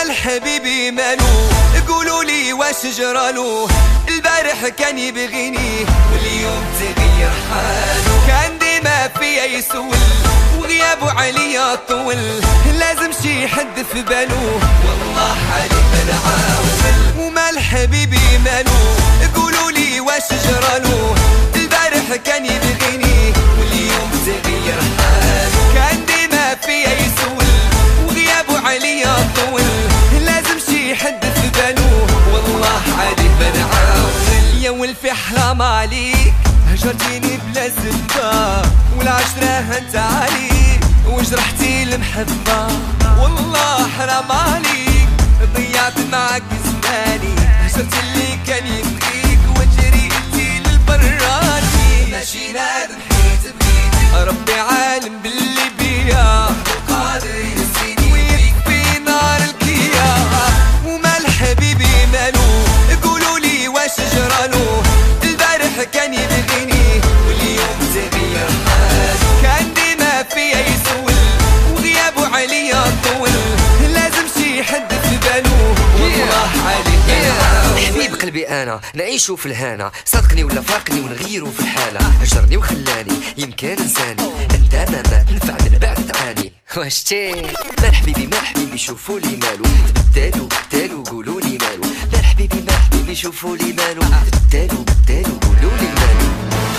ومال حبيبي مالو؟ قولوا لي واش جرالو؟ البارح كان يبغيني واليوم تغير حالو، كان ديما فيا يسول وغيابه عليا طول، لازم شي حد في بالو والله حالي بنعاول. ومال حبيبي مالو؟ قولوا لي واش جرالو؟ البارح كان يبغيني واليوم تغير حالو، كان ديما فيا يسول وغيابه عليا طول، لازم شي حد في بالو والله حالي بنعاول. يا ولفي حرام عليك هجرتيني بلا سبة، والعشرة هنت عليك وجرحتي المحبة، والله حرام عليك ضيعت معاك زماني، هجرت اللي كان يبغيك وجريتي للبراني، ماشي نادم حيت بغيتك ربي عالم باللي بيا وقادر ينسيني ويكفي نار الكيا. ومال حبيبي مالو؟ قولوا لي واش جرالو؟ البارح كان يبغيني واليوم تغير حالو، كان ديما فيا يسول وغيابه عليا طول، لازم شي حد في بالو والله عليك حبيب قلبي انا نعيشو في الهنا، صدقني ولا فارقني ونغيرو في الحالة، هجرني وخلاني يمكن انساني، انت ما تنفع من بعد تعاني. واشتي مال حبيبي مال حبيبي شوفوا لي مالو؟ بدالو قولوا لي مالو؟ مال حبيبي مال حبيبي شوفوا لي مالو؟ بدالو قولوا لي مالو؟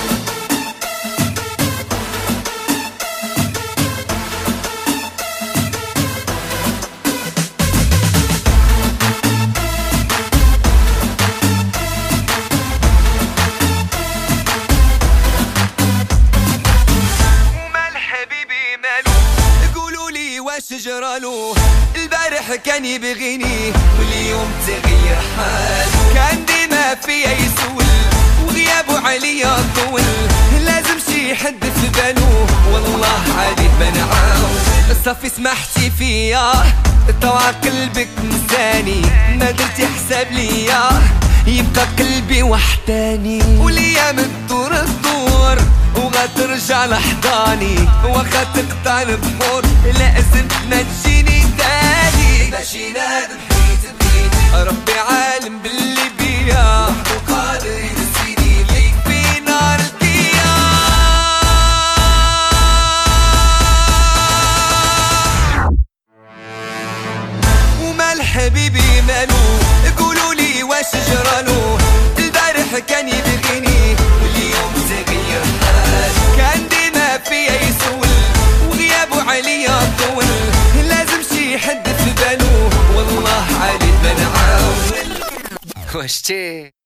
واش جرالو؟ البارح كان يبغيني واليوم تغير حالو، كان ديما فيا يسول وغيابه عليا طول، لازم شي حد في بالو والله عليه بنعاول. صافي سمحتي فيا طوع قلبك نساني، ما درتي حساب ليا يبقى قلبي وحداني، والايام تدور وغترجع لحضاني، واخا تقطع البحور لازم ما تجيني تاني، ماشي نادم حيت بغيتك ربي عالم باللي بيا وقادر ينسيني ليك في نار الكيا. ومال حبيبي مالو؟ قولوا لي واش جرالو؟ البارح كان يبغيني واليوم تغير حالو، كان ديما فيا يسول وغيابه عليا طول، لازم شي حد في بالو والله عليه بنعاول. واشتي